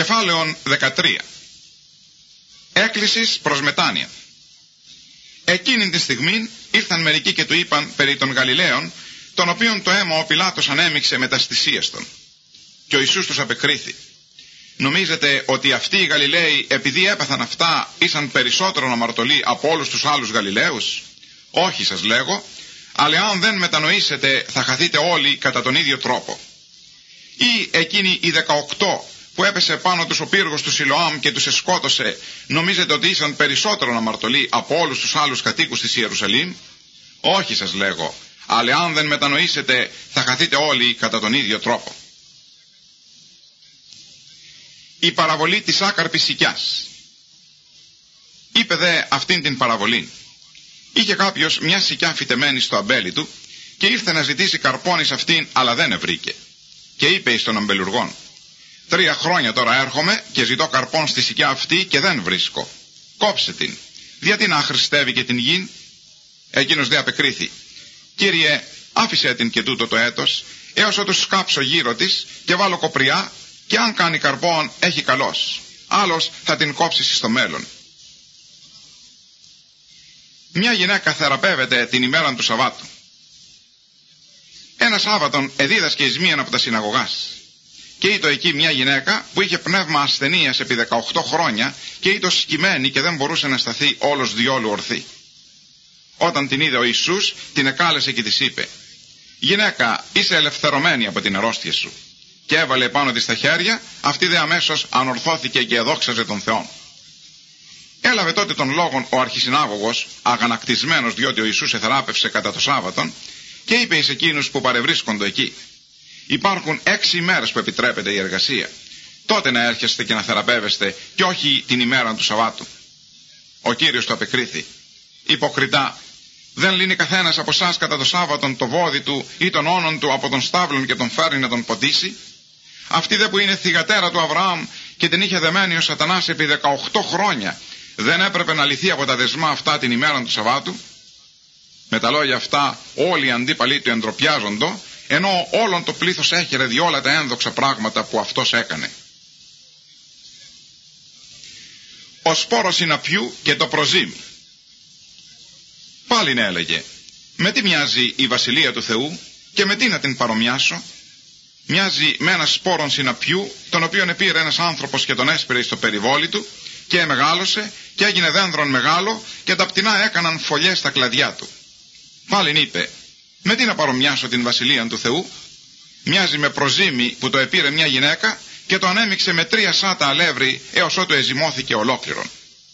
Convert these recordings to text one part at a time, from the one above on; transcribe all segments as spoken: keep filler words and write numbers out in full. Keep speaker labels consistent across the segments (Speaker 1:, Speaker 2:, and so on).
Speaker 1: Κεφάλαιον δεκατρία. Έκκλησης προς μετάνοια. Εκείνη τη στιγμή ήρθαν μερικοί και του είπαν περί των Γαλιλαίων, τον οποίον το αίμα ο Πιλάτος ανέμειξε με τα στισίαστον. Και ο Ιησούς τους απεκρίθη: νομίζετε ότι αυτοί οι Γαλιλαίοι, επειδή έπαθαν αυτά, ήσαν περισσότερον αμαρτωλοί από όλους τους άλλους Γαλιλαίους? Όχι, σας λέγω, αλλά αν δεν μετανοήσετε θα χαθείτε όλοι κατά τον ίδιο τρόπο. Ή εκείνοι οι δεκαοκτώ που έπεσε πάνω τους ο πύργος του Σιλοάμ και τους εσκότωσε, νομίζετε ότι ήσαν περισσότερον αμαρτωλοί από όλους τους άλλους κατοίκους της Ιερουσαλήμ? Όχι, σας λέγω, αλλά αν δεν μετανοήσετε θα χαθείτε όλοι κατά τον ίδιο τρόπο. Η παραβολή της άκαρπης σικιάς. Είπε δε αυτήν την παραβολή: είχε κάποιος μια σικιά φυτεμένη στο αμπέλι του και ήρθε να ζητήσει καρπόνι σε αυτήν, αλλά δεν ευρήκε. Και είπε εις τον αμπελουργόν: τρία χρόνια τώρα έρχομαι και ζητώ καρπόν στη σικιά αυτή και δεν βρίσκω. Κόψε την, γιατί να αχρηστεύει και την γην? Εκείνος δε απεκρίθη: Κύριε, άφησε την και τούτο το έτος, έως ότου σκάψω γύρω της και βάλω κοπριά, και αν κάνει καρπόν έχει καλός, άλλος θα την κόψεις στο μέλλον. Μια γυναίκα θεραπεύεται την ημέρα του Σαββάτου. Ένα Σάββατον εδίδασκε εις μίαν από τα συναγωγάς. Και ήτο εκεί μια γυναίκα που είχε πνεύμα ασθενείας επί δεκαοκτώ χρόνια και ήτο σκυμμένη και δεν μπορούσε να σταθεί όλος διόλου ορθή. Όταν την είδε ο Ιησούς, την εκάλεσε και της είπε: γυναίκα, είσαι ελευθερωμένη από την αρρώστια σου. Και έβαλε πάνω της τα χέρια, αυτή δε αμέσως ανορθώθηκε και εδόξαζε τον Θεόν. Έλαβε τότε τον λόγον ο αρχισυνάγωγος, αγανακτισμένος διότι ο Ιησούς εθεράπευσε κατά το Σάββατον, και είπε εις εκείνους που παρευρίσκονται εκεί: υπάρχουν έξι ημέρες που επιτρέπεται η εργασία. Τότε να έρχεστε και να θεραπεύεστε, και όχι την ημέρα του Σαββάτου. Ο Κύριος του απεκρίθη: υποκριτά, δεν λύνει καθένας από εσάς κατά το Σάββατον το βόδι του ή τον όνον του από τον στάβλον και τον φέρνει να τον ποτίσει? Αυτή δε που είναι θυγατέρα του Αβραάμ και την είχε δεμένη ο Σατανάς επί δεκαοκτώ χρόνια, δεν έπρεπε να λυθεί από τα δεσμά αυτά την ημέρα του Σαββάτου? Με τα λόγια αυτά όλοι οι αντίπαλοι του εντροπιάζοντο, ενώ όλον το πλήθος έχερε διόλα τα ένδοξα πράγματα που αυτός έκανε. Ο σπόρος συναπιού και το προζύμι. Πάλιν έλεγε: με τι μοιάζει η βασιλεία του Θεού και με τι να την παρομοιάσω? Μοιάζει με ένα σπόρον συναπιού, τον οποίον επήρε ένας άνθρωπος και τον έσπηρε στο περιβόλι του και μεγάλωσε και έγινε δένδρον μεγάλο και τα πτηνά έκαναν φωλιές στα κλαδιά του. Πάλιν είπε: με τι να παρομοιάσω την βασιλεία του Θεού? Μοιάζει με προζύμι που το επήρε μια γυναίκα και το ανέμειξε με τρία σάτα αλεύρι έως ότου εζυμώθηκε ολόκληρον.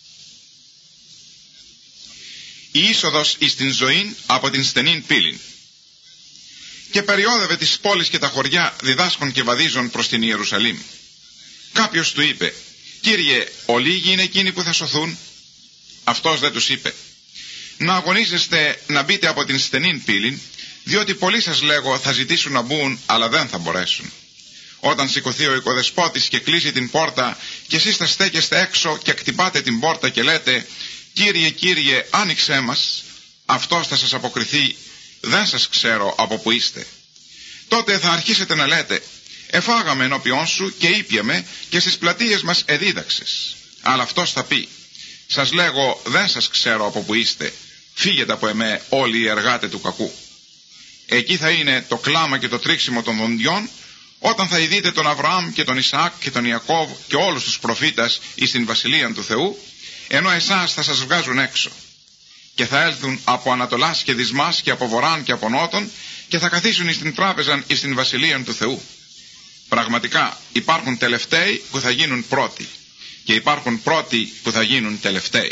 Speaker 1: Η είσοδος εις την ζωήν από την στενήν πύλην. Και περιόδευε τις πόλεις και τα χωριά διδάσκων και βαδίζων προς την Ιερουσαλήμ. Κάποιος του είπε: Κύριε, ολίγοι είναι εκείνοι που θα σωθούν? Αυτός δεν τους είπε: να αγωνίζεστε να μπείτε από την στενήν πύλην, διότι πολλοί σας λέγω θα ζητήσουν να μπουν, αλλά δεν θα μπορέσουν. Όταν σηκωθεί ο οικοδεσπότης και κλείσει την πόρτα, και εσείς θα στέκεστε έξω και χτυπάτε την πόρτα και λέτε: Κύριε, Κύριε, άνοιξέ μας, αυτός θα σας αποκριθεί: δεν σας ξέρω από που είστε. Τότε θα αρχίσετε να λέτε: εφάγαμε ενώπιόν σου και ήπιαμε και στις πλατείες μας εδίδαξες. Αλλά αυτός θα πει: σας λέγω, δεν σας ξέρω από που είστε, φύγετε από εμέ όλοι οι εργάτε του κακού. Εκεί θα είναι το κλάμα και το τρίξιμο των δοντιών, όταν θα ειδείτε τον Αβραάμ και τον Ισαάκ και τον Ιακώβ και όλους τους προφήτας εις την βασιλεία του Θεού, ενώ εσάς θα σας βγάζουν έξω. Και θα έλθουν από Ανατολάς και Δυσμάς και από Βορράν και από Νότον και θα καθίσουν εις την τράπεζαν εις την βασιλεία του Θεού. Πραγματικά υπάρχουν τελευταίοι που θα γίνουν πρώτοι και υπάρχουν πρώτοι που θα γίνουν τελευταίοι.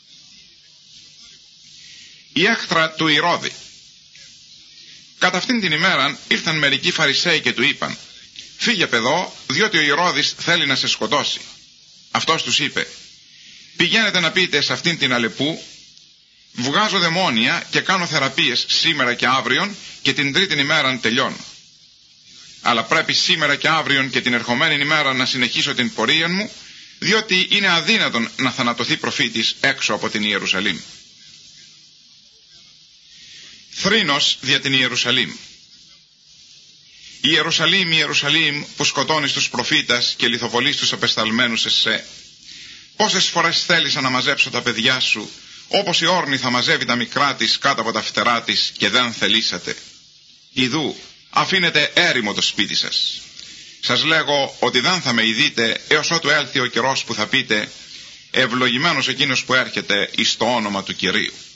Speaker 1: Η έχθρα του Ηρώδη. Κατά αυτήν την ημέρα ήρθαν μερικοί Φαρισαίοι και του είπαν: φύγε παιδό, διότι ο Ηρώδης θέλει να σε σκοτώσει. Αυτός τους είπε: πηγαίνετε να πείτε σε αυτήν την Αλεπού: βγάζω δαιμόνια και κάνω θεραπείες σήμερα και αύριον, και την τρίτη ημέρα τελειώνω. Αλλά πρέπει σήμερα και αύριον και την ερχομένη ημέρα να συνεχίσω την πορεία μου, διότι είναι αδύνατον να θανατωθεί προφήτης έξω από την Ιερουσαλήμ. Θρήνος δια την Ιερουσαλήμ. Ιερουσαλήμ, Ιερουσαλήμ, που σκοτώνεις τους προφήτας και λιθοβολείς τους απεσταλμένους εσέ. Πόσες φορές θέλησα να μαζέψω τα παιδιά σου, όπως η όρνη θα μαζεύει τα μικρά της κάτω από τα φτερά της, και δεν θελήσατε. Ιδού, αφήνετε έρημο το σπίτι σας. Σας λέγω ότι δεν θα με ειδείτε έως ότου έλθει ο καιρός που θα πείτε, ευλογημένος εκείνος που έρχεται εις το όνομα του Κυρίου.